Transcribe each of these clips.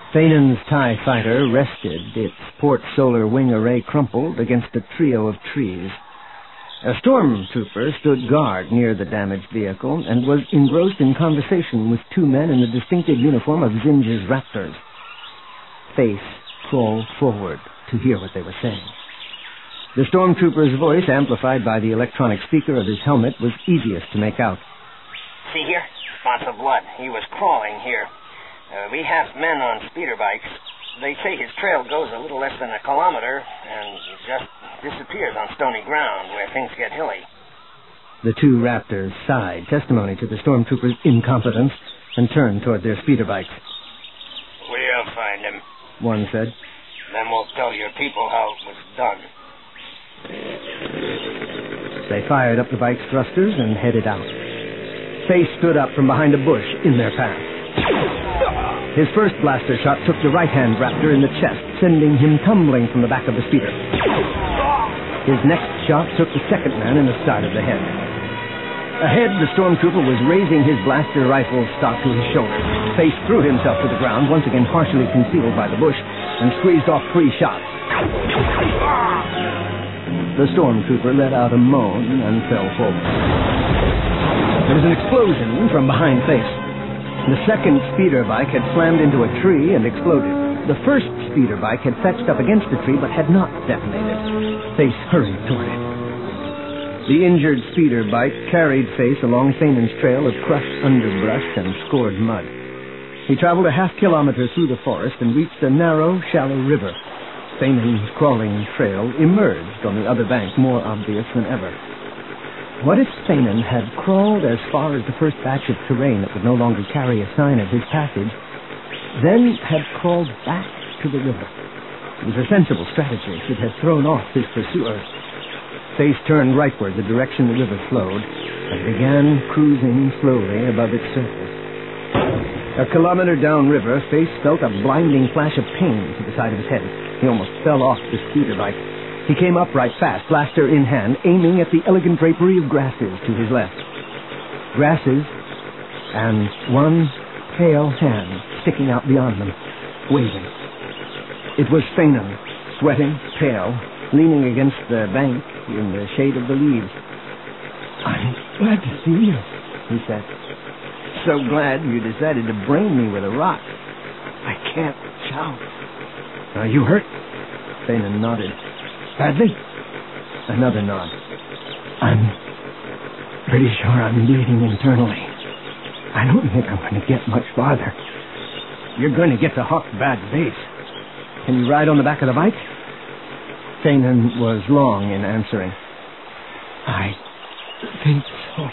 Thanan's TIE fighter rested, its port solar wing array crumpled against a trio of trees. A stormtrooper stood guard near the damaged vehicle and was engrossed in conversation with two men in the distinctive uniform of Zinj's Raptors. Face crawled forward to hear what they were saying. The stormtrooper's voice, amplified by the electronic speaker of his helmet, was easiest to make out. See here? Spots of blood. He was crawling here. We have men on speeder bikes. They say his trail goes a little less than a kilometer and just disappears on stony ground where things get hilly. The two Raptors sighed, testimony to the stormtrooper's incompetence, and turned toward their speeder bikes. We'll find him, one said. Then we'll tell your people how it was done. They fired up the bike's thrusters and headed out. Face stood up from behind a bush in their path. His first blaster shot took the right-hand Raptor in the chest, sending him tumbling from the back of the speeder. His next shot took the second man in the side of the head. Ahead, the stormtrooper was raising his blaster rifle stock to his shoulder. Face threw himself to the ground, once again partially concealed by the bush, and squeezed off 3 shots. The stormtrooper let out a moan and fell forward. There was an explosion from behind Face. The second speeder bike had slammed into a tree and exploded. The first speeder bike had fetched up against the tree but had not detonated. Face hurried toward it. The injured speeder bike carried Face along Thanan's trail of crushed underbrush and scored mud. He traveled a half-kilometer through the forest and reached a narrow, shallow river. Thanan's crawling trail emerged on the other bank, more obvious than ever. What if Thanan had crawled as far as the first batch of terrain that would no longer carry a sign of his passage, then had crawled back to the river? It was a sensible strategy. It had thrown off his pursuers. Face turned rightward, the direction the river flowed, and began cruising slowly above its surface. A kilometer downriver, Face felt a blinding flash of pain to the side of his head. He almost fell off the speeder bike. He came upright fast, blaster in hand, aiming at the elegant drapery of grasses to his left. Grasses, and one pale hand sticking out beyond them, waving. It was Thanan, sweating, pale, leaning against the bank in the shade of the leaves. "I'm glad to see you," he said. "So glad you decided to brain me with a rock. I can't shout." "Are you hurt?" Thanan nodded. "Badly?" Another nod. "I'm pretty sure I'm bleeding internally. I don't think I'm going to get much farther." "You're going to get to Hawk's bad base. Can you ride on the back of the bike?" Thanan was long in answering. "I think so."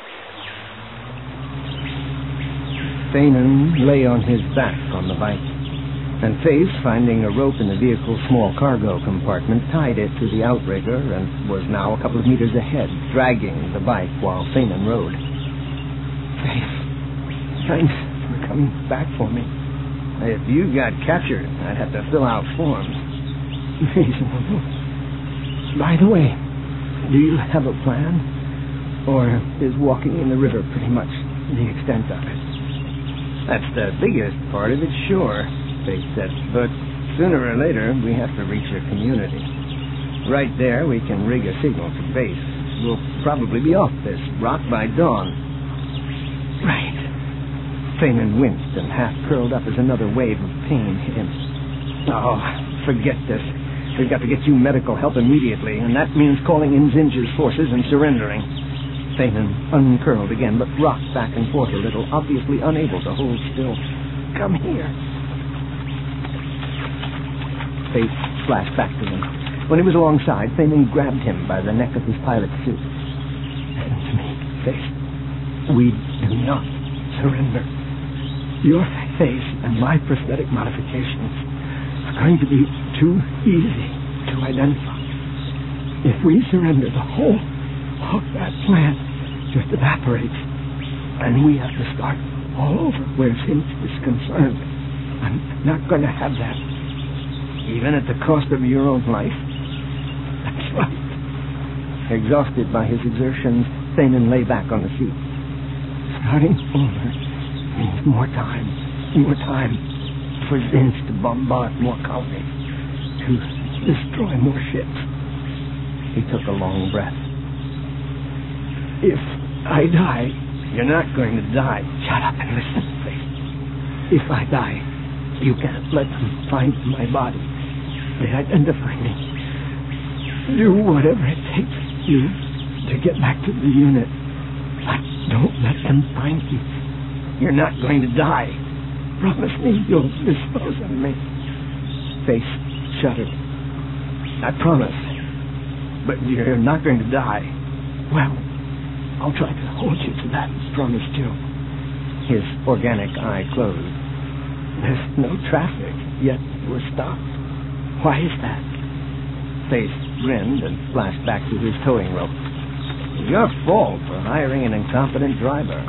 Thanan lay on his back on the bike, and Face, finding a rope in the vehicle's small cargo compartment, tied it to the outrigger and was now a couple of meters ahead, dragging the bike while Thanan rode. "Face, thanks for coming back for me. If you got captured, I'd have to fill out forms." "Reasonable. By the way, do you have a plan? Or is walking in the river pretty much the extent of it?" "That's the biggest part of it, sure," Face said. "But sooner or later, we have to reach a community. Right there, we can rig a signal to base. We'll probably be off this rock by dawn." "Right." Thanan winced and half curled up as another wave of pain hit him. "Oh, forget this. We've got to get you medical help immediately, and that means calling in Zinj's forces and surrendering." Thanan uncurled again, but rocked back and forth a little, obviously unable to hold still. "Come here." Face flashed back to him. When he was alongside, Thanan grabbed him by the neck of his pilot's suit. "Listen to me, Face. We do not surrender. Your face and my prosthetic modifications are going to be too easy to identify. If we surrender, the whole of that plan just evaporates, and we have to start all over where Zinj is concerned. I'm not going to have that. Even at the cost of your own life?" "That's right." Exhausted by his exertions, Thanan lay back on the seat. "Starting over means more time offers ends to bombard more colonies, to destroy more ships. He took a long breath. If I die... You're not going to die. Shut up and listen, Faith. If I die, you can't let them find my body. They identify me. Do whatever it takes you to get back to the unit. But don't let them find you. You're not going to die. Promise me you'll dispose of me. Faith shuddered. I promise. But you're not going to die. Well, I'll try to hold you to that promise, too. His organic eye closed. There's no traffic, yet we're stopped. Why is that? Faith grinned and flashed back to his towing rope. Your fault for hiring an incompetent driver.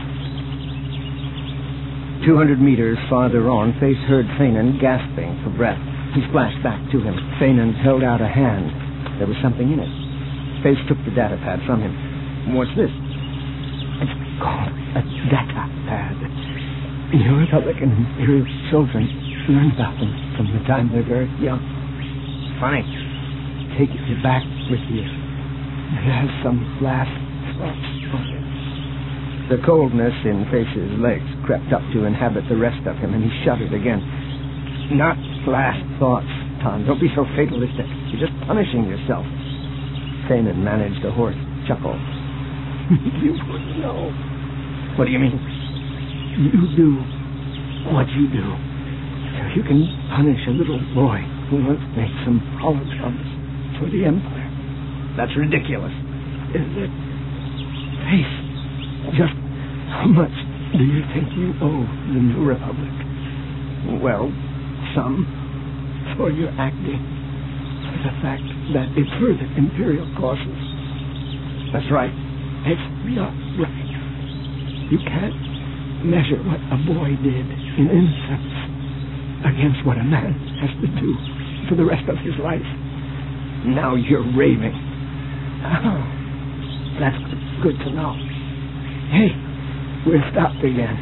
200 meters farther on, Faith heard Fanon gasping for breath. He splashed back to him. Fanon held out a hand. There was something in it. Faith took the data pad from him. What's this? It's called a data pad. Your Republic and Imperial children learn about them from the time they're very young. Fine. Take it back with you. It has some last thoughts on it. The coldness in Face's legs crept up to inhabit the rest of him, and he shuddered again. Not last thoughts, Tom. Don't be so fatalistic. You're just punishing yourself. Fanon managed a hoarse chuckle. You wouldn't know. What do you mean? You do what you do, so you can punish a little boy who once made some holodrums for the Empire. That's ridiculous. Isn't it? Faith, just how much do you think you owe the New Republic? Well, some for your acting, for the fact that it furthered Imperial causes. That's right. It's not right. You can't measure what a boy did in innocence against what a man has to do for the rest of his life. Now you're raving. Oh, that's good to know. Hey, we're stopped again.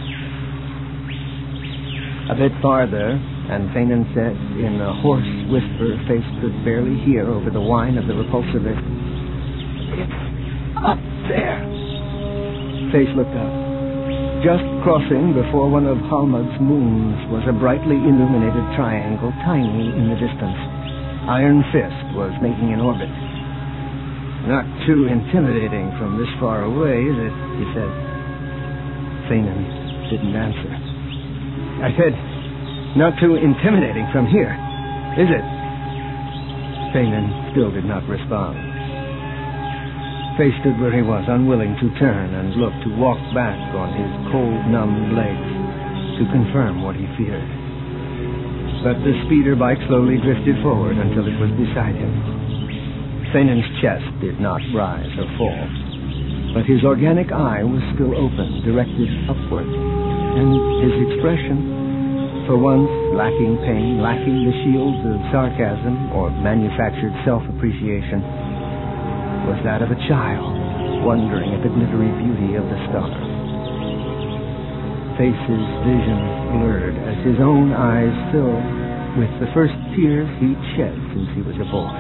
A bit farther, and Fanon said in a hoarse whisper Faith could barely hear over the whine of the repulsivist, "It's up there." Faith looked up. Just crossing before one of Halmud's moons was a brightly illuminated triangle, tiny in the distance. Iron Fist was making an orbit. Not too intimidating from this far away, is it? He said. Fanon didn't answer. I said, not too intimidating from here, is it? Fanon still did not respond. Faith stood where he was, unwilling to turn and look, to walk back on his cold, numbed legs, to confirm what he feared. But the speeder bike slowly drifted forward until it was beside him. Fanon's chest did not rise or fall, but his organic eye was still open, directed upward, and his expression, for once lacking pain, lacking the shields of sarcasm or manufactured self-appreciation, was that of a child wondering at the glittery beauty of the stars. Face's vision blurred as his own eyes filled with the first tears he'd shed since he was a boy.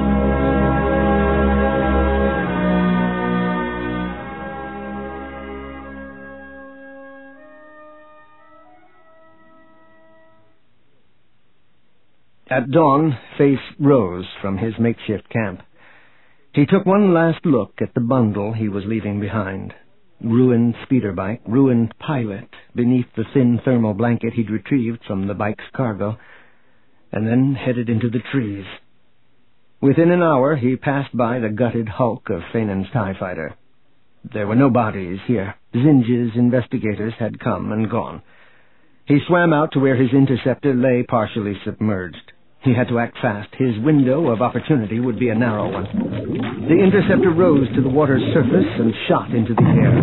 At dawn, Faith rose from his makeshift camp. He took one last look at the bundle he was leaving behind. Ruined speeder bike, ruined pilot beneath the thin thermal blanket he'd retrieved from the bike's cargo, and then headed into the trees. Within an hour, he passed by the gutted hulk of Fanon's TIE fighter. There were no bodies here. Zinj's investigators had come and gone. He swam out to where his interceptor lay partially submerged. He had to act fast. His window of opportunity would be a narrow one. The interceptor rose to the water's surface and shot into the air.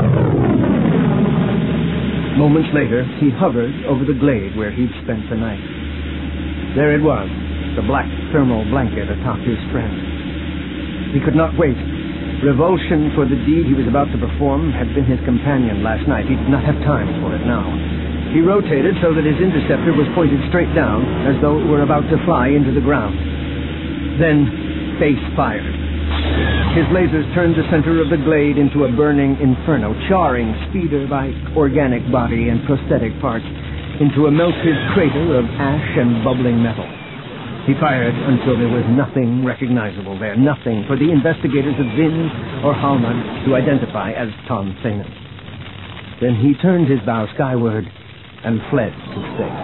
Moments later, he hovered over the glade where he'd spent the night. There it was, the black thermal blanket atop his friend. He could not wait. Revulsion for the deed he was about to perform had been his companion last night. He did not have time for it now. He rotated so that his interceptor was pointed straight down, as though it were about to fly into the ground. Then, Face fired. His lasers turned the center of the glade into a burning inferno, charring speeder bike, organic body, and prosthetic parts into a melted crater of ash and bubbling metal. He fired until there was nothing recognizable there, nothing for the investigators of Zinj or Halmand to identify as Ton Fanon. Then he turned his bow skyward and fled to space.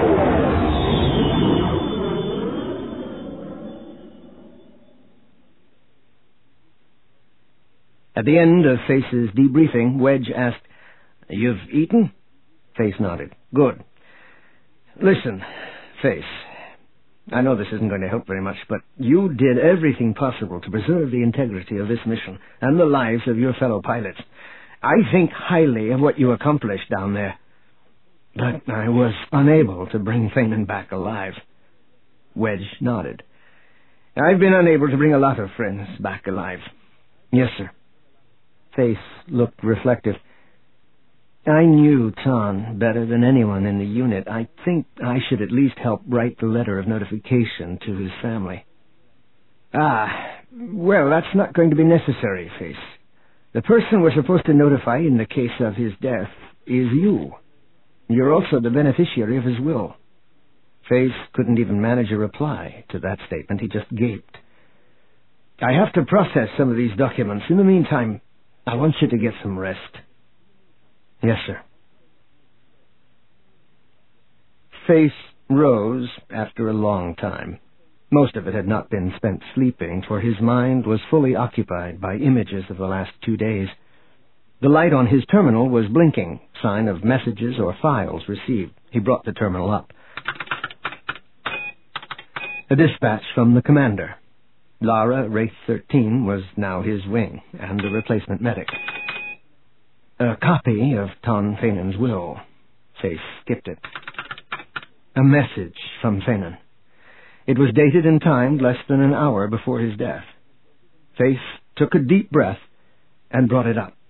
At the end of Face's debriefing, Wedge asked, "You've eaten?" Face nodded. "Good. Listen, Face, I know this isn't going to help very much, but you did everything possible to preserve the integrity of this mission and the lives of your fellow pilots. I think highly of what you accomplished down there. But I was unable to bring Fanon back alive." Wedge nodded. "I've been unable to bring a lot of friends back alive." "Yes, sir." Face looked reflective. "I knew Ton better than anyone in the unit. I think I should at least help write the letter of notification to his family." Well, that's not going to be necessary, Face. The person we're supposed to notify in the case of his death is you. You're also the beneficiary of his will." Face couldn't even manage a reply to that statement. He just gaped. "I have to process some of these documents. In the meantime, I want you to get some rest." "Yes, sir." Face rose after a long time. Most of it had not been spent sleeping, for his mind was fully occupied by images of the last 2 days. The light on his terminal was blinking, sign of messages or files received. He brought the terminal up. A dispatch from the commander. Lara, Wraith 13, was now his wing, and the replacement medic. A copy of Ton Fanon's will. Face skipped it. A message from Fanon. It was dated and timed less than an hour before his death. Face took a deep breath and brought it up.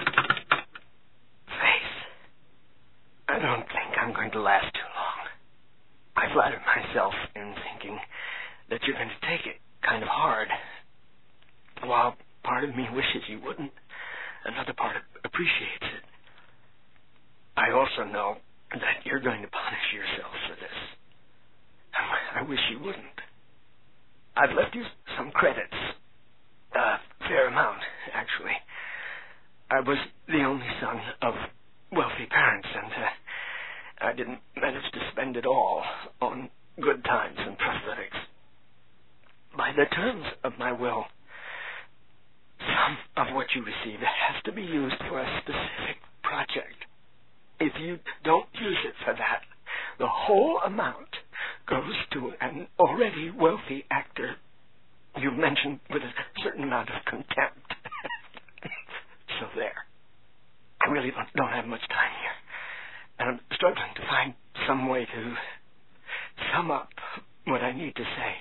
"Face, I don't think I'm going to last too long. I flattered myself in thinking that you're going to take it kind of hard. While part of me wishes you wouldn't, another part appreciates it. I also know that you're going to punish yourself for this. I wish you wouldn't. I've left you some credits. A fair amount, actually. I was the only son of wealthy parents, and I didn't manage to spend it all on good times and prosthetics. By the terms of my will, some of what you receive has to be used for a specific project. If you don't use it for that, the whole amount goes to an already wealthy actor you mentioned with a certain amount of contempt. So there. I really don't have much time here, and I'm struggling to find some way to sum up what I need to say.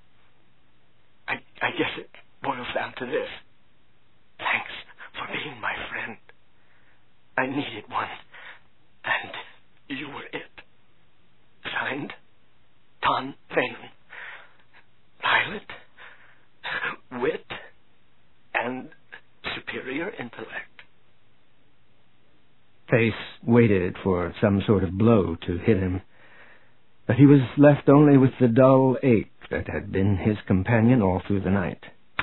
I guess it boils down to this. Thanks for being my friend. I needed one, and you were it. Signed, Ton Fanon. Pilot, wit, and superior intellect. Face waited for some sort of blow to hit him, but he was left only with the dull ache that had been his companion all through the night.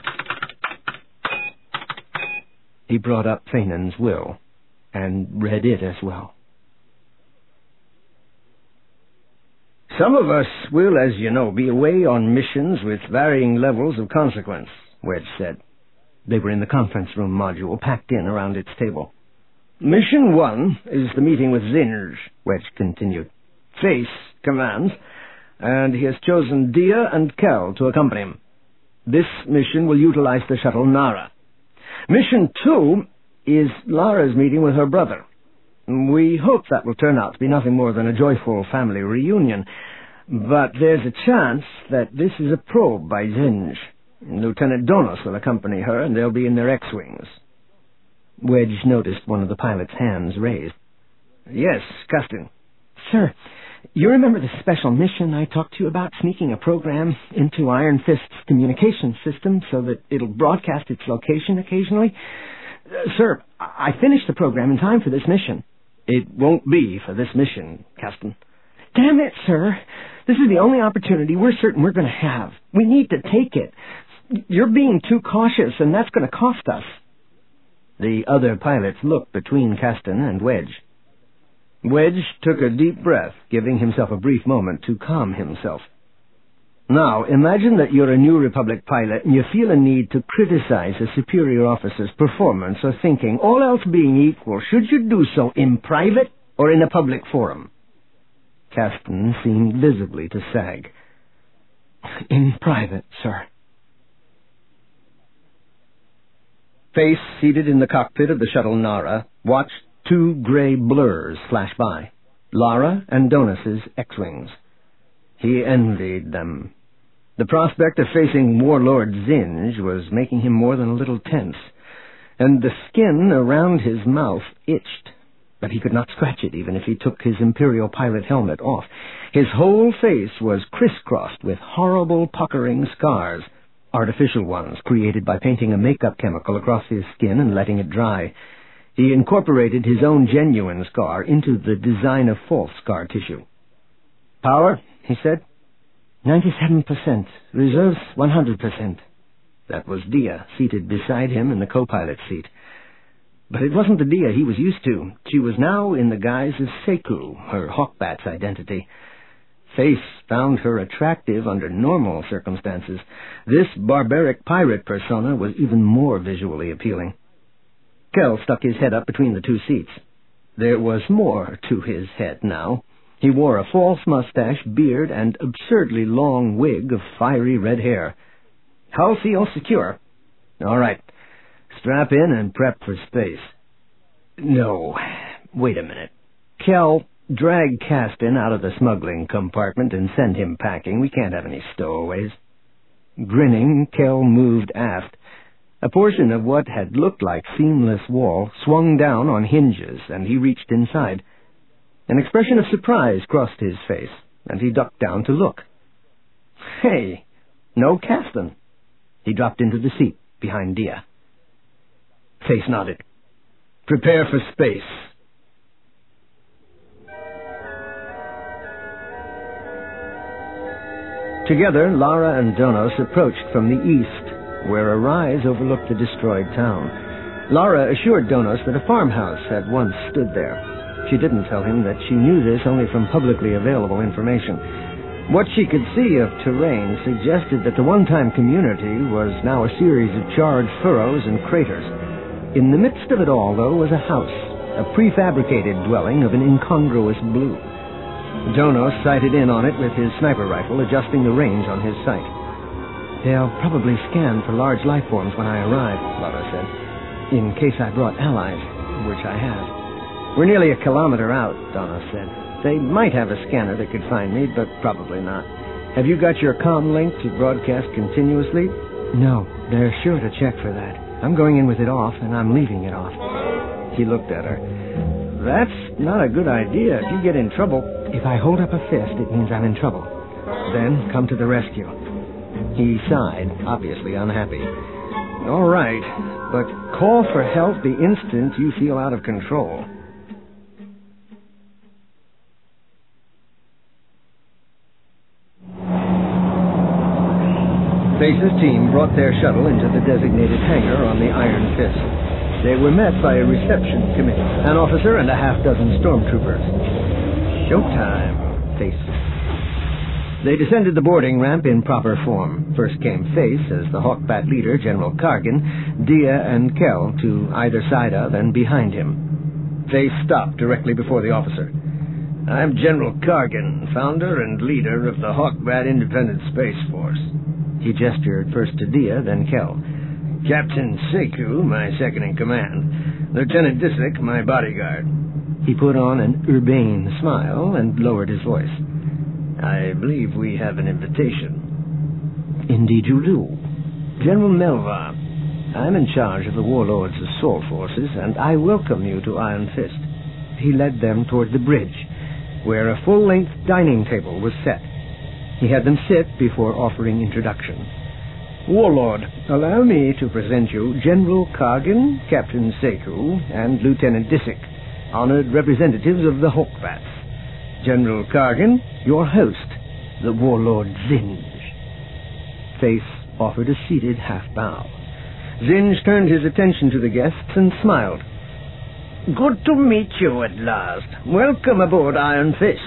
He brought up Fanon's will and read it as well. "Some of us will, as you know, be away on missions with varying levels of consequence," Wedge said. They were in the conference room module, packed in around its table. "Mission 1 is the meeting with Zinj," Wedge continued. "Face commands, and he has chosen Dia and Kel to accompany him. This mission will utilize the shuttle Nara. Mission 2 is Lara's meeting with her brother. We hope that will turn out to be nothing more than a joyful family reunion, but there's a chance that this is a probe by Zinj. Lieutenant Donos will accompany her, and they'll be in their X-Wings." Wedge noticed one of the pilot's hands raised. "Yes, Captain. Sir, you remember the special mission I talked to you about, sneaking a program into Iron Fist's communication system so that it'll broadcast its location occasionally? Sir, I finished the program in time for this mission. It won't be for this mission, Caston. Damn it, sir. This is the only opportunity we're certain we're going to have. We need to take it. You're being too cautious, and that's going to cost us. The other pilots looked between Caston and Wedge. Wedge took a deep breath, giving himself a brief moment to calm himself. Now, imagine that you're a New Republic pilot and you feel a need to criticize a superior officer's performance or thinking, all else being equal, should you do so in private or in a public forum? Caston seemed visibly to sag. In private, sir. Face, seated in the cockpit of the shuttle Nara, watched two gray blurs flash by, Lara and Donus's X-Wings. He envied them. The prospect of facing Warlord Zinj was making him more than a little tense, and the skin around his mouth itched, but he could not scratch it even if he took his Imperial pilot helmet off. His whole face was crisscrossed with horrible puckering scars, artificial ones created by painting a makeup chemical across his skin and letting it dry. He incorporated his own genuine scar into the design of false scar tissue. Power, he said. 97%. Reserves 100%. That was Dia, seated beside him in the co-pilot seat. But it wasn't the Dia he was used to. She was now in the guise of Seku, her Hawkbat's identity. Face found her attractive under normal circumstances. This barbaric pirate persona was even more visually appealing. Kel stuck his head up between the two seats. There was more to his head now. He wore a false mustache, beard, and absurdly long wig of fiery red hair. Hull seal secure. All right. Strap in and prep for space. No. Wait a minute. Kel, drag Caston out of the smuggling compartment and send him packing. We can't have any stowaways. Grinning, Kel moved aft. A portion of what had looked like seamless wall swung down on hinges, and he reached inside. An expression of surprise crossed his face, and he ducked down to look. Hey, no Caston. He dropped into the seat behind Dia. Face nodded. Prepare for space. Together, Lara and Donos approached from the east, where a rise overlooked the destroyed town. Lara assured Donos that a farmhouse had once stood there. She didn't tell him that she knew this only from publicly available information. What she could see of terrain suggested that the one-time community was now a series of charred furrows and craters. In the midst of it all, though, was a house, a prefabricated dwelling of an incongruous blue. Donos sighted in on it with his sniper rifle, adjusting the range on his sight. They'll probably scan for large life forms when I arrive, Lara said, in case I brought allies, which I have. We're nearly a kilometer out, Donos said. They might have a scanner that could find me, but probably not. Have you got your comm link to broadcast continuously? No, they're sure to check for that. I'm going in with it off, and I'm leaving it off. He looked at her. That's not a good idea. If you get in trouble... If I hold up a fist, it means I'm in trouble. Then come to the rescue. He sighed, obviously unhappy. All right, but call for help the instant you feel out of control. Face's team brought their shuttle into the designated hangar on the Iron Fist. They were met by a reception committee, an officer and a half-dozen stormtroopers. Showtime, Face. They descended the boarding ramp in proper form. First came Face as the Hawkbat leader, General Kargan, Dia and Kel to either side of and behind him. Face stopped directly before the officer. I'm General Kargan, founder and leader of the Hawkbat Independent Space Force. He gestured first to Dia, then Kel. Captain Seku, my second-in-command. Lieutenant Disick, my bodyguard. He put on an urbane smile and lowered his voice. I believe we have an invitation. Indeed you do. General Melvar, I'm in charge of the Warlord's assault forces, and I welcome you to Iron Fist. He led them toward the bridge. where a full-length dining table was set. He had them sit before offering introduction. "Warlord, allow me to present you General Kargan, Captain Seku, and Lieutenant Disick, honored representatives of the Hawkbats. General Kargan, your host, the Warlord Zinj." Face offered a seated half-bow. Zinj turned his attention to the guests and smiled. "Good to meet you at last. Welcome aboard Iron Fist."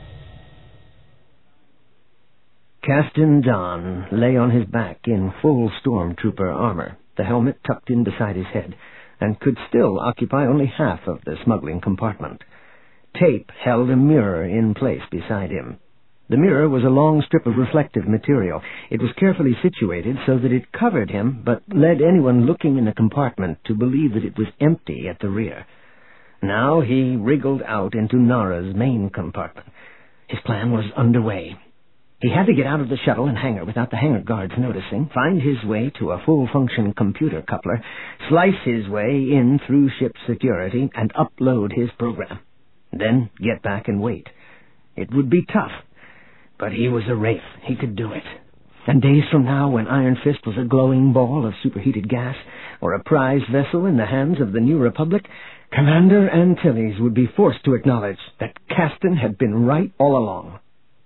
Caston Don lay on his back in full stormtrooper armor, the helmet tucked in beside his head, and could still occupy only half of the smuggling compartment. Tape held a mirror in place beside him. The mirror was a long strip of reflective material. It was carefully situated so that it covered him, but led anyone looking in the compartment to believe that it was empty at the rear. Now he wriggled out into Nara's main compartment. His plan was underway. He had to get out of the shuttle and hangar without the hangar guards noticing, find his way to a full-function computer coupler, slice his way in through ship security, and upload his program. Then get back and wait. It would be tough, but he was a wraith. He could do it. And days from now, when Iron Fist was a glowing ball of superheated gas, or a prize vessel in the hands of the New Republic, Commander Antilles would be forced to acknowledge that Caston had been right all along.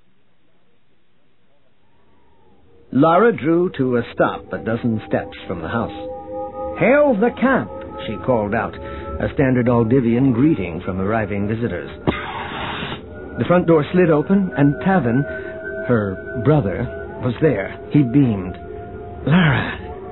Lara drew to a stop a dozen steps from the house. "Hail the camp," she called out, a standard Aldivian greeting from arriving visitors. The front door slid open, and Tavin, her brother, was there. He beamed. "Lara,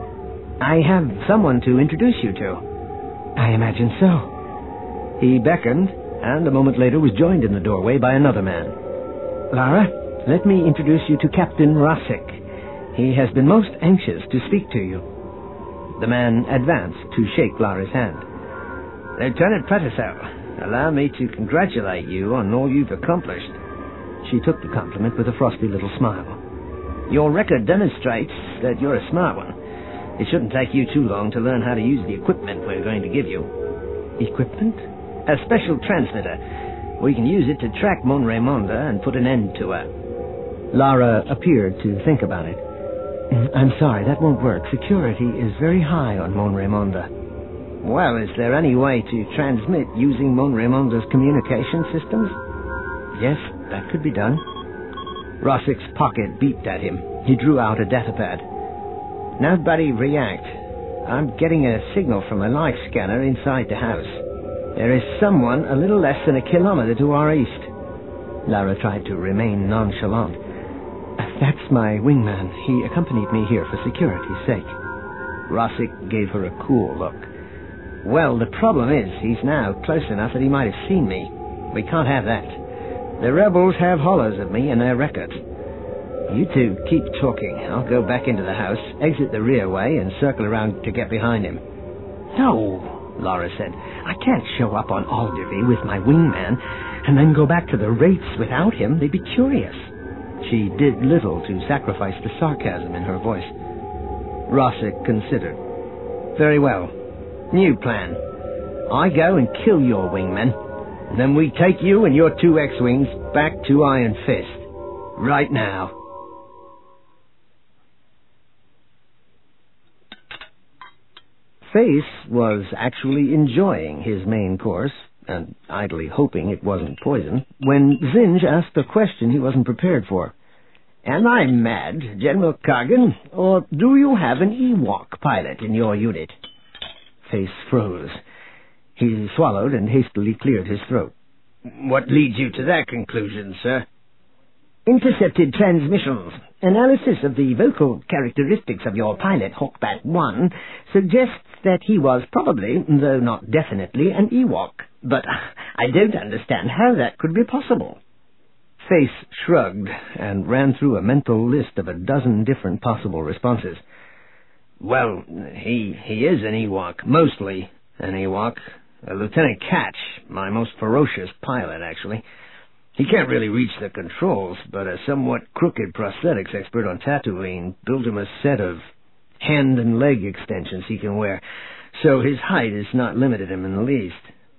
I have someone to introduce you to." "I imagine so." He beckoned, and a moment later was joined in the doorway by another man. "Lara, let me introduce you to Captain Rossick. He has been most anxious to speak to you." The man advanced to shake Lara's hand. "Lieutenant Pretiso, allow me to congratulate you on all you've accomplished." She took the compliment with a frosty little smile. "Your record demonstrates that you're a smart one. It shouldn't take you too long to learn how to use the equipment we're going to give you." "Equipment?" "A special transmitter. We can use it to track Mon Raymonda and put an end to her." Lara appeared to think about it. "I'm sorry, that won't work. Security is very high on Mon Raymonda." "Well, is there any way to transmit using Mon Raymonda's communication systems?" "Yes, that could be done." Rossick's pocket beeped at him. He drew out a datapad. "Nobody react. I'm getting a signal from a life scanner inside the house. There is someone a little less than a kilometer to our east." Lara tried to remain nonchalant. "That's my wingman. He accompanied me here for security's sake." Rossick gave her a cool look. "Well, the problem is he's now close enough that he might have seen me. We can't have that. The rebels have hollows of me in their records. You two keep talking. I'll go back into the house, exit the rear way, and circle around to get behind him." "No," Lara said. "I can't show up on Alderby with my wingman and then go back to the Wraiths without him. They'd be curious." She did little to sacrifice the sarcasm in her voice. Rossick considered. "Very well. New plan. I go and kill your wingmen, and then we take you and your two X-Wings back to Iron Fist. Right now." Face was actually enjoying his main course, and idly hoping it wasn't poison, when Zinj asked a question he wasn't prepared for. "Am I mad, General Kargan, or do you have an Ewok pilot in your unit?" Face froze. He swallowed and hastily cleared his throat. "What leads you to that conclusion, sir?" "Intercepted transmissions. Analysis of the vocal characteristics of your pilot, Hawkbat 1, suggests that he was probably, though not definitely, an Ewok. But I don't understand how that could be possible." Face shrugged and ran through a mental list of a dozen different possible responses. "Well, he is an Ewok, mostly an Ewok. Lieutenant Catch, my most ferocious pilot, actually. He can't really reach the controls, but a somewhat crooked prosthetics expert on Tatooine built him a set of hand and leg extensions he can wear, so his height has not limited him in the least."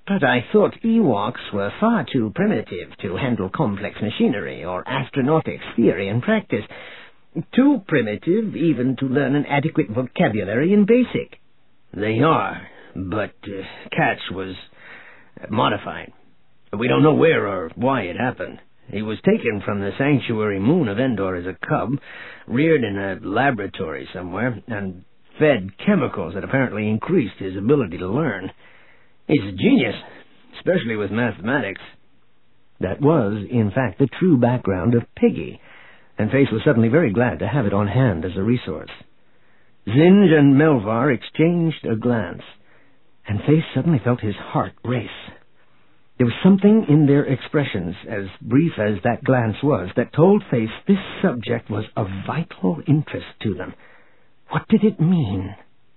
But I thought Ewoks were far too primitive to handle complex machinery or astronautics theory and practice. Too primitive even to learn an adequate vocabulary in BASIC. They are, but Catch was modified. We don't know where or why it happened. He was taken from the sanctuary moon of Endor as a cub, reared in a laboratory somewhere, and fed chemicals that apparently increased his ability to learn. He's a genius, especially with mathematics. That was, in fact, the true background of Piggy, and Faith was suddenly very glad to have it on hand as a resource. Zinj and Melvar exchanged a glance, and Faith suddenly felt his heart race. There was something in their expressions, as brief as that glance was, that told Faith this subject was of vital interest to them. What did it mean?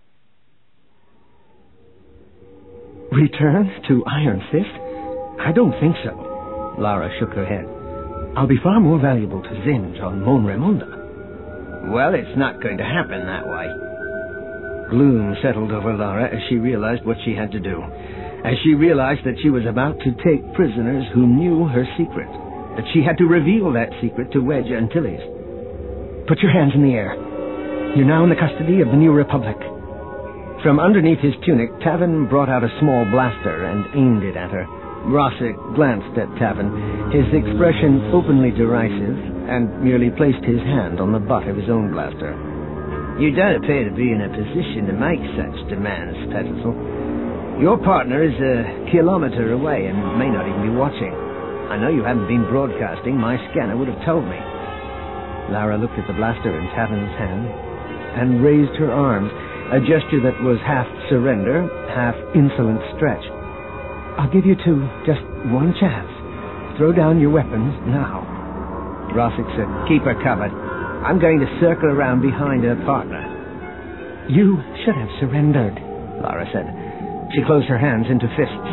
Return to Iron Fist? I don't think so. Lara shook her head. I'll be far more valuable to Zinj on Mon Raymonda. Well, it's not going to happen that way. Gloom settled over Lara as she realized what she had to do, as she realized that she was about to take prisoners who knew her secret, that she had to reveal that secret to Wedge Antilles. Put your hands in the air. You're now in the custody of the New Republic. From underneath his tunic, Tavan brought out a small blaster and aimed it at her. Rossick glanced at Tavan, his expression openly derisive, and merely placed his hand on the butt of his own blaster. You don't appear to be in a position to make such demands, Petzl. Your partner is a kilometer away and may not even be watching. I know you haven't been broadcasting. My scanner would have told me. Lara looked at the blaster in Tavan's hand and raised her arms, a gesture that was half surrender, half insolent stretch. I'll give you two, just one chance. Throw down your weapons now. Rossick said, keep her covered. I'm going to circle around behind her partner. You should have surrendered, Lara said. She closed her hands into fists.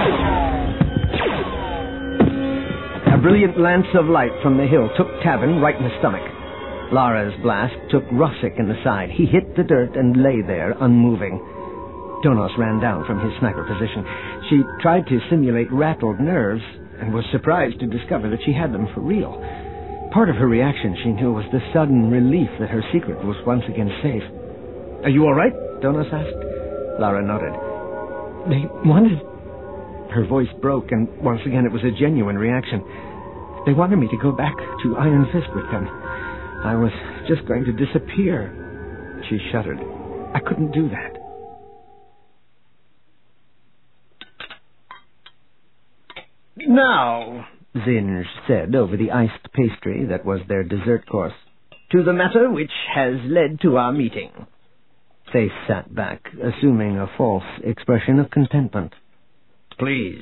A brilliant lance of light from the hill took Tavan right in the stomach. Lara's blast took Rossick in the side. He hit the dirt and lay there, unmoving. Donos ran down from his sniper position. She tried to simulate rattled nerves and was surprised to discover that she had them for real. Part of her reaction, she knew, was the sudden relief that her secret was once again safe. Are you all right? Donos asked. Lara nodded. They wanted... Her voice broke, and once again it was a genuine reaction. They wanted me to go back to Iron Fist with them. I was just going to disappear. She shuddered. I couldn't do that. Now, Zinj said over the iced pastry that was their dessert course, to the matter which has led to our meeting. Faith sat back, assuming a false expression of contentment. Please.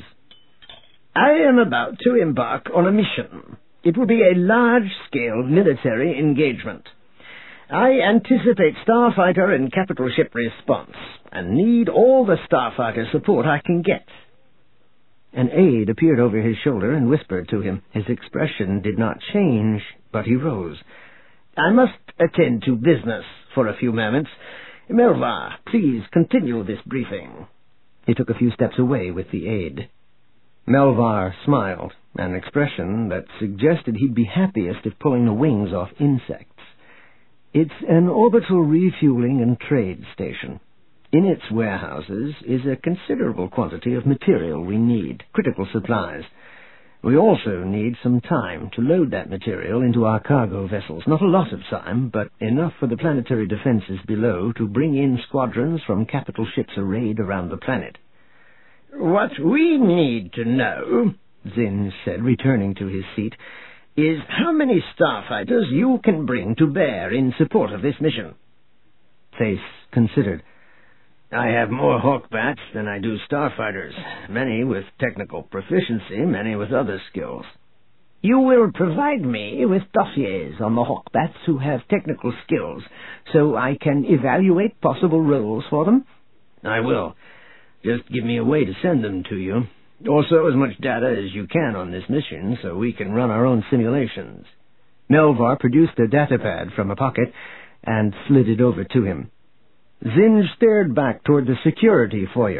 I am about to embark on a mission. It will be a large-scale military engagement. I anticipate starfighter and capital ship response, and need all the starfighter support I can get. An aide appeared over his shoulder and whispered to him. His expression did not change, but he rose. I must attend to business for a few moments. Melvar, please continue this briefing. He took a few steps away with the aide. Melvar smiled, an expression that suggested he'd be happiest if pulling the wings off insects. It's an orbital refueling and trade station. In its warehouses is a considerable quantity of material we need, critical supplies. We also need some time to load that material into our cargo vessels. Not a lot of time, but enough for the planetary defenses below to bring in squadrons from capital ships arrayed around the planet. What we need to know, Zinj said, returning to his seat, is how many starfighters you can bring to bear in support of this mission. Face considered. I have more Hawkbats than I do starfighters, many with technical proficiency, many with other skills. You will provide me with dossiers on the Hawkbats who have technical skills, so I can evaluate possible roles for them? I will. Just give me a way to send them to you. Also as much data as you can on this mission, so we can run our own simulations. Melvar produced a datapad from a pocket and slid it over to him. Zinj stared back toward the security foyer,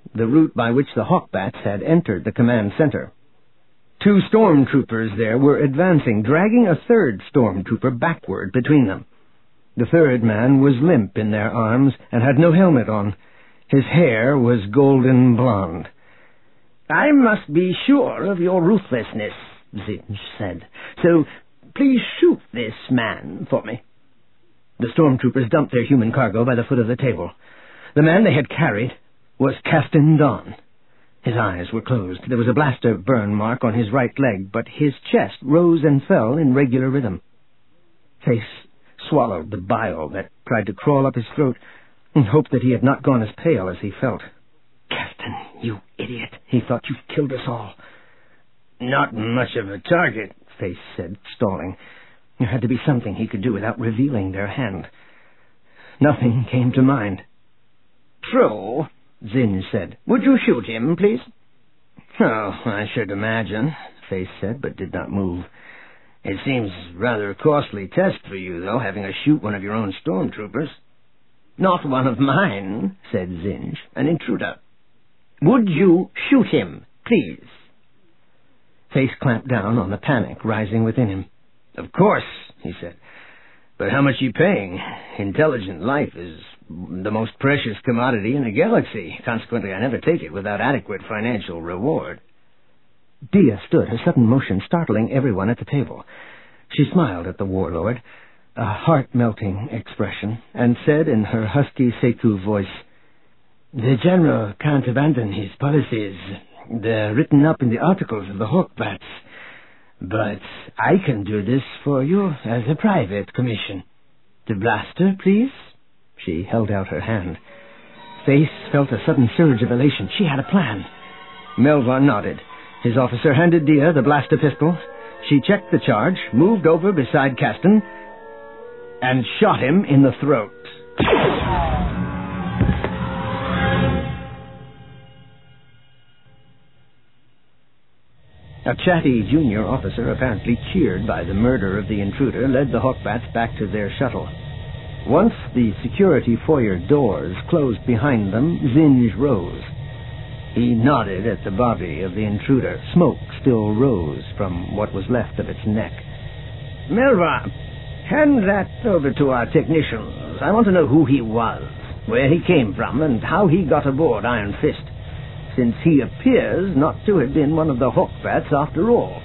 the route by which the Hawkbats had entered the command center. 2 stormtroopers there were advancing, dragging a third stormtrooper backward between them. The third man was limp in their arms and had no helmet on. His hair was golden blonde. "I must be sure of your ruthlessness," Zinj said. "So please shoot this man for me." The stormtroopers dumped their human cargo by the foot of the table. The man they had carried was Caston Dawn. His eyes were closed. There was a blaster burn mark on his right leg, but his chest rose and fell in regular rhythm. Face swallowed the bile that tried to crawl up his throat and hoped that he had not gone as pale as he felt. "Caston, you idiot," he thought. "You've killed us all." "Not much of a target," Face said, stalling. There had to be something he could do without revealing their hand. Nothing came to mind. "True," Zinj said. "Would you shoot him, please?" "Oh, I should imagine," Face said, but did not move. "It seems rather a costly test for you, though, having to shoot one of your own stormtroopers." "Not one of mine," said Zinj. "An intruder. Would you shoot him, please?" Face clamped down on the panic rising within him. "Of course," he said. "But how much are you paying? Intelligent life is the most precious commodity in the galaxy. Consequently, I never take it without adequate financial reward." Dia stood, her sudden motion startling everyone at the table. She smiled at the warlord, a heart-melting expression, and said in her husky Seku voice, "The General can't abandon his policies. They're written up in the articles of the Hawkbats. But I can do this for you as a private commission. The blaster, please?" She held out her hand. Face felt a sudden surge of elation. She had a plan. Melvar nodded. His officer handed Dia the blaster pistol. She checked the charge, moved over beside Caston, and shot him in the throat. A chatty junior officer, apparently cheered by the murder of the intruder, led the Hawkbats back to their shuttle. Once the security foyer doors closed behind them, Zinj rose. He nodded at the body of the intruder. Smoke still rose from what was left of its neck. "Melvar, hand that over to our technicians. I want to know who he was, where he came from, and how he got aboard Iron Fist, since he appears not to have been one of the Hawkbats after all."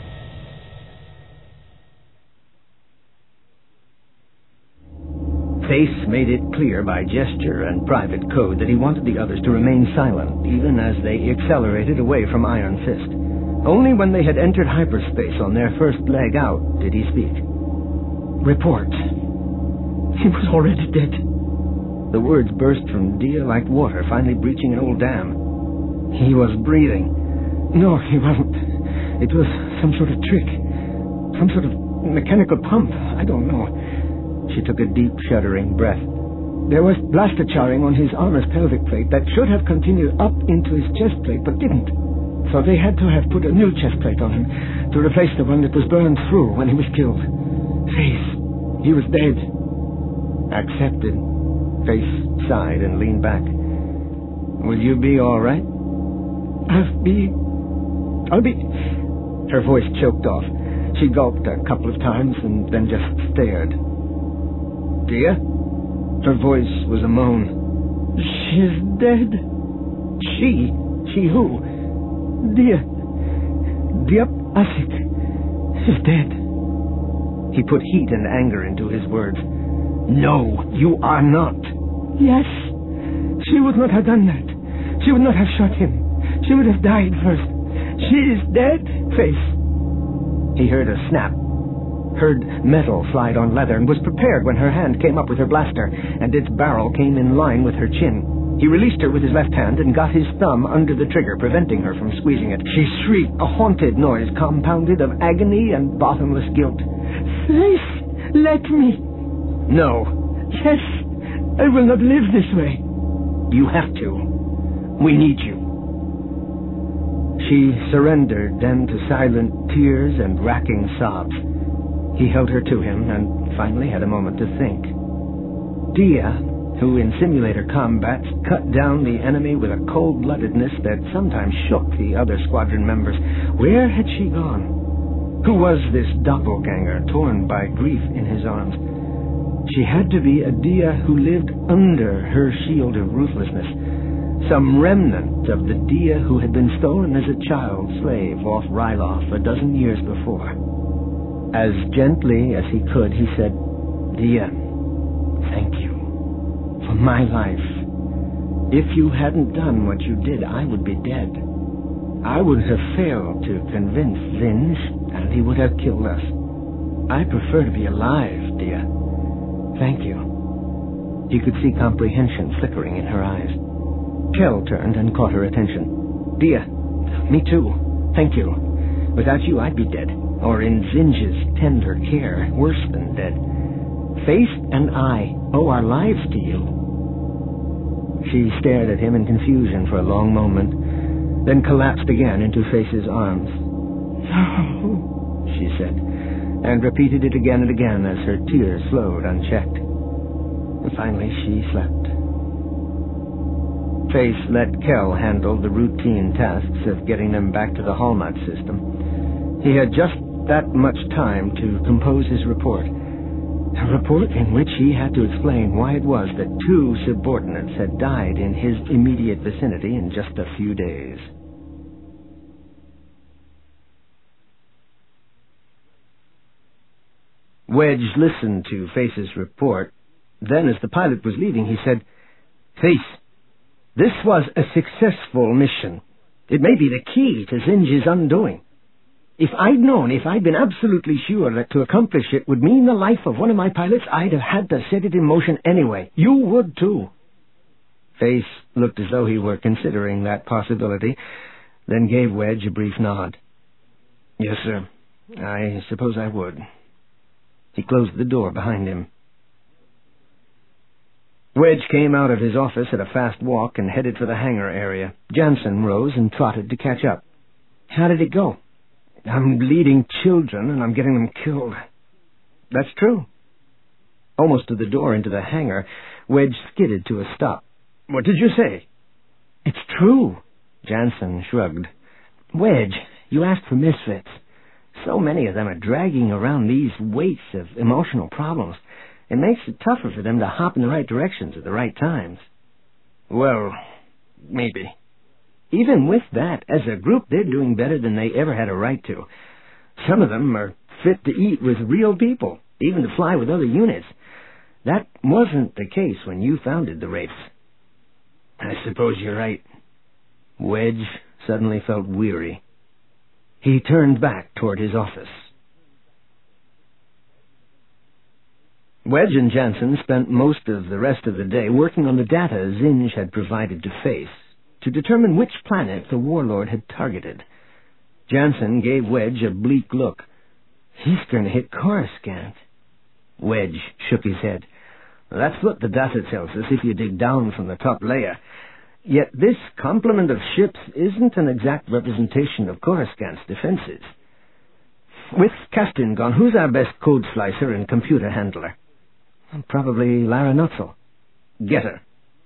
Face made it clear by gesture and private code that he wanted the others to remain silent, even as they accelerated away from Iron Fist. Only when they had entered hyperspace on their first leg out did he speak. "Report. He was already dead." The words burst from Dia like water finally breaching an old dam. "He was breathing." "No, he wasn't. It was some sort of trick. Some sort of mechanical pump. I don't know." She took a deep, shuddering breath. "There was blaster charring on his armor's pelvic plate that should have continued up into his chest plate, but didn't. So they had to have put a new chest plate on him to replace the one that was burned through when he was killed. Face, he was dead." "Accepted." Face sighed and leaned back. "Will you be all right?" I'll be... Her voice choked off. She gulped a couple of times and then just stared. "Dia?" Her voice was a moan. "She's dead." "She? She who?" "Dia. Dia Asik. She's dead." He put heat and anger into his words. "No, you are not." "Yes. She would not have done that. She would not have shot him. She would have died first. She is dead, Face." He heard a snap, heard metal slide on leather, and was prepared when her hand came up with her blaster, and its barrel came in line with her chin. He released her with his left hand and got his thumb under the trigger, preventing her from squeezing it. She shrieked, a haunted noise compounded of agony and bottomless guilt. "Face, let me." "No." "Yes, I will not live this way." "You have to. We need you." She surrendered then to silent tears and racking sobs. He held her to him and finally had a moment to think. "Dia," who in simulator combats cut down the enemy with a cold-bloodedness that sometimes shook the other squadron members. Where had she gone? Who was this doppelganger torn by grief in his arms? She had to be a Dia who lived under her shield of ruthlessness, some remnant of the Dia who had been stolen as a child slave off Ryloth a dozen years before. As gently as he could, he said, "Dia, thank you for my life. If you hadn't done what you did, I would be dead. I would have failed to convince Zinj, and he would have killed us. I prefer to be alive, Dia. Thank you." He could see comprehension flickering in her eyes. Kel turned and caught her attention. "Dia, me too. Thank you. Without you, I'd be dead, or in Zinj's tender care, worse than dead. Faith and I owe our lives to you." She stared at him in confusion for a long moment, then collapsed again into Faith's arms. "No," she said, and repeated it again and again as her tears flowed unchecked. And finally she slept. Faith let Kel handle the routine tasks of getting them back to the Hallmat system. He had just that much time to compose his report. A report in which he had to explain why it was that 2 subordinates had died in his immediate vicinity in just a few days. Wedge listened to Faith's report. Then, as the pilot was leaving, he said, "Faith, this was a successful mission. It may be the key to Zinj's undoing. If I'd been absolutely sure that to accomplish it would mean the life of one of my pilots, I'd have had to set it in motion anyway. You would, too." Faith looked as though he were considering that possibility, then gave Wedge a brief nod. "Yes, sir. I suppose I would." He closed the door behind him. Wedge came out of his office at a fast walk and headed for the hangar area. Jansen rose and trotted to catch up. "How did it go?" "I'm leading children, and I'm getting them killed." "That's true." Almost to the door into the hangar, Wedge skidded to a stop. "What did you say?" "It's true." Jansen shrugged. "Wedge, you asked for misfits. So many of them are dragging around these weights of emotional problems. It makes it tougher for them to hop in the right directions at the right times." "Well, maybe." "Even with that, as a group, they're doing better than they ever had a right to. Some of them are fit to eat with real people, even to fly with other units. That wasn't the case when you founded the Wraiths." "I suppose you're right." Wedge suddenly felt weary. He turned back toward his office. Wedge and Jansen spent most of the rest of the day working on the data Zinj had provided to Faith to determine which planet the warlord had targeted. Jansen gave Wedge a bleak look. "He's going to hit Coruscant." Wedge shook his head. "That's what the data tells us if you dig down from the top layer. Yet this complement of ships isn't an exact representation of Coruscant's defenses. With Castin gone, who's our best code slicer and computer handler?" "Probably Lara Nutzel." "Get her."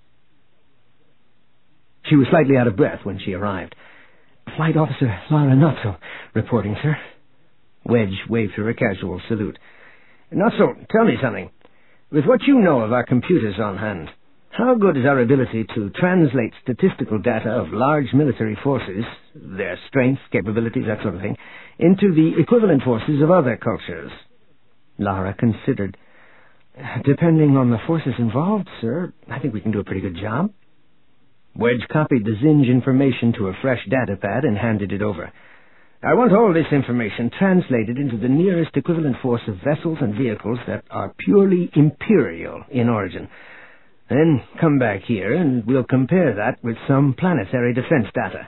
She was slightly out of breath when she arrived. "Flight Officer Lara Nutzel, reporting, sir." Wedge waved her a casual salute. "Nutzel, tell me something. With what you know of our computers on hand, how good is our ability to translate statistical data of large military forces, their strengths, capabilities, that sort of thing, into the equivalent forces of other cultures?" Lara considered. "Depending on the forces involved, sir, I think we can do a pretty good job." Wedge copied the Zinj information to a fresh datapad and handed it over. "I want all this information translated into the nearest equivalent force of vessels and vehicles that are purely Imperial in origin. Then come back here and we'll compare that with some planetary defense data."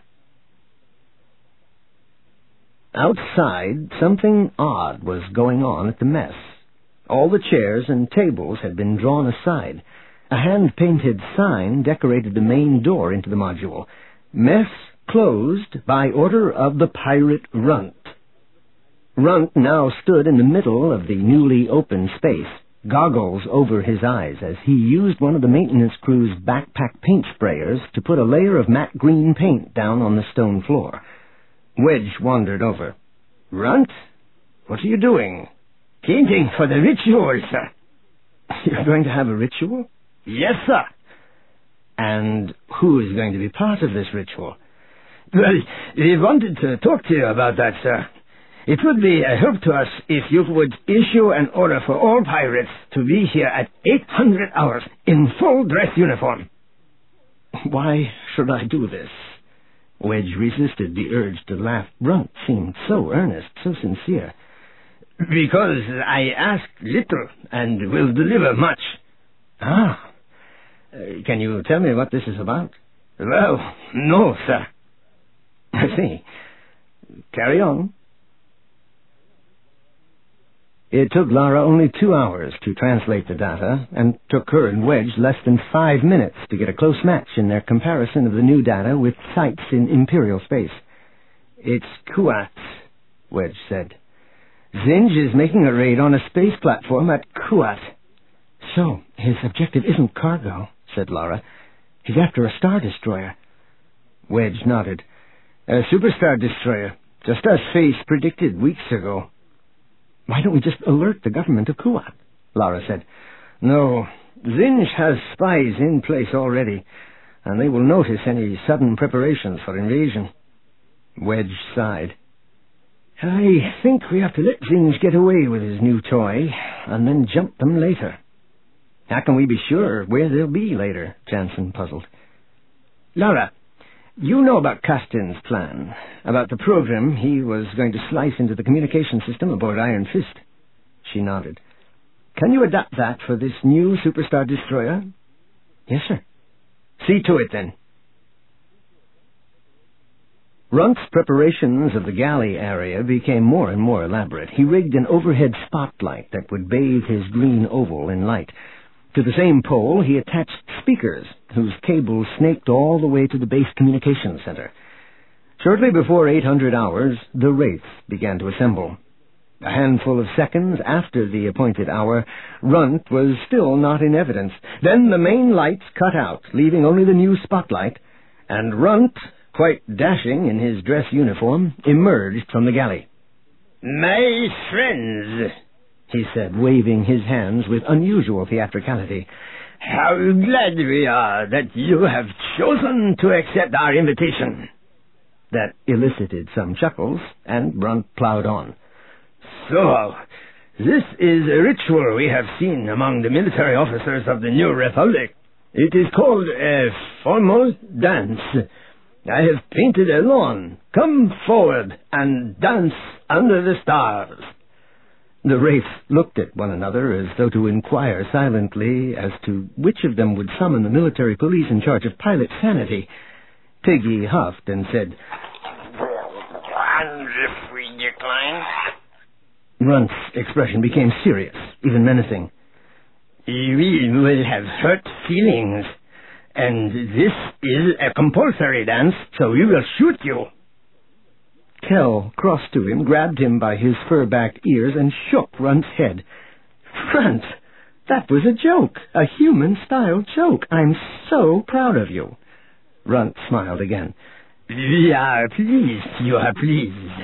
Outside, something odd was going on at the mess. All the chairs and tables had been drawn aside. A hand-painted sign decorated the main door into the module. "Mess closed by order of the pirate Runt." Runt now stood in the middle of the newly opened space. goggles over his eyes as he used one of the maintenance crew's backpack paint sprayers to put a layer of matte green paint down on the stone floor. Wedge wandered over. "Runt, what are you doing?" "Painting for the ritual, sir." "You're going to have a ritual?" "Yes, sir." "And who is going to be part of this ritual?" "Well, we wanted to talk to you about that, sir. It would be a help to us if you would issue an order for all pirates to be here at 800 hours in full dress uniform." "Why should I do this?" Wedge resisted the urge to laugh. Runt seemed so earnest, so sincere. "Because I ask little and will deliver much." "Ah. Can you tell me what this is about?" "Well, no, sir." "I see. Carry on." It took Lara only 2 hours to translate the data, and took her and Wedge less than 5 minutes to get a close match in their comparison of the new data with sites in Imperial space. "It's Kuat," Wedge said. "Zinj is making a raid on a space platform at Kuat." "So, his objective isn't cargo," said Lara. "He's after a Star Destroyer." Wedge nodded. "A Superstar Destroyer, just as Face predicted weeks ago." "Why don't we just alert the government of Kuat?" Lara said. "No, Zinj has spies in place already, and they will notice any sudden preparations for invasion." Wedge sighed. "I think we have to let Zinj get away with his new toy, and then jump them later." "How can we be sure where they'll be later?" Jansen puzzled. "Lara, you know about Kastin's plan, about the program he was going to slice into the communication system aboard Iron Fist." She nodded. "Can you adapt that for this new Superstar Destroyer?" "Yes, sir." "See to it, then." Runt's preparations of the galley area became more and more elaborate. He rigged an overhead spotlight that would bathe his green oval in light. To the same pole he attached speakers, whose cables snaked all the way to the base communications center. Shortly before 800 hours, the Wraiths began to assemble. A handful of seconds after the appointed hour, Runt was still not in evidence. Then the main lights cut out, leaving only the new spotlight, and Runt, quite dashing in his dress uniform, emerged from the galley. "My friends," he said, waving his hands with unusual theatricality, "how glad we are that you have chosen to accept our invitation." That elicited some chuckles, and Runt plowed on. "So, this is a ritual we have seen among the military officers of the New Republic. It is called a formal dance. I have painted a lawn. Come forward and dance under the stars." The Wraiths looked at one another as though to inquire silently as to which of them would summon the military police in charge of pilot sanity. Tiggy huffed and said, "And if we decline?" Runt's expression became serious, even menacing. "We will have hurt feelings, and this is a compulsory dance, so we will shoot you." Kel crossed to him, grabbed him by his fur-backed ears, and shook Runt's head. "Runt, that was a joke, a human-style joke. I'm so proud of you." Runt smiled again. "We are pleased you are pleased."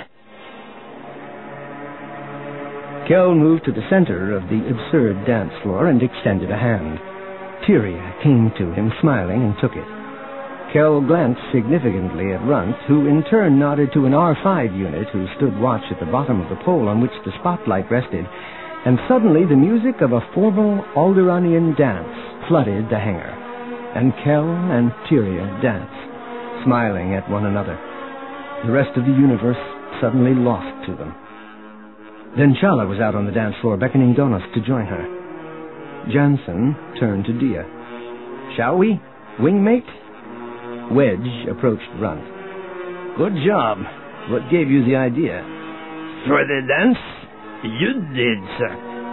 Kel moved to the center of the absurd dance floor and extended a hand. Tyria came to him, smiling, and took it. Kel glanced significantly at Runt, who in turn nodded to an R5 unit who stood watch at the bottom of the pole on which the spotlight rested, and suddenly the music of a formal Alderaanian dance flooded the hangar, and Kel and Tyria danced, smiling at one another. The rest of the universe suddenly lost to them. Then Chala was out on the dance floor, beckoning Donos to join her. Jansen turned to Dia. "Shall we, wingmate?" Wedge approached Runt. "Good job. What gave you the idea?" "For the dance? You did, sir.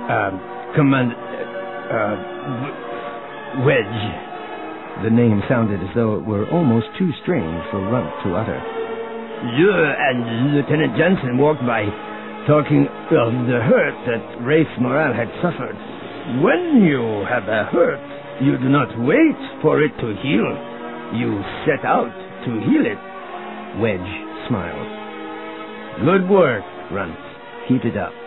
Wedge." The name sounded as though it were almost too strange for Runt to utter. "You and Lieutenant Jansen walked by, talking of the hurt that Wraith morale had suffered. When you have a hurt, you do not wait for it to heal. You set out to heal it. Wedge smiled. Good work, Runt. Keep it up.